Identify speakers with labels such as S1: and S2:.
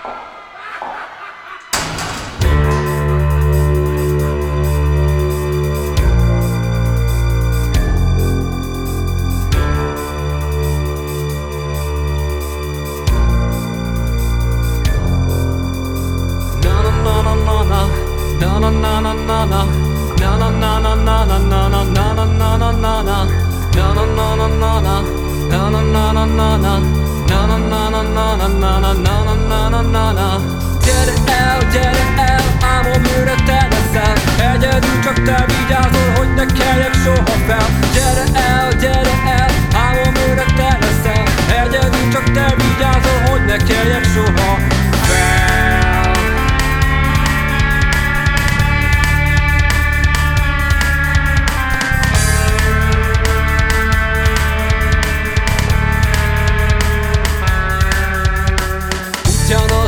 S1: Gyere el, álmoműre te leszel. Egyedül csak te vigyázol, hogy ne keljek soha fel. Gyere el, álmoműre te leszel. Egyedül csak te vigyázol, hogy ne keljek soha.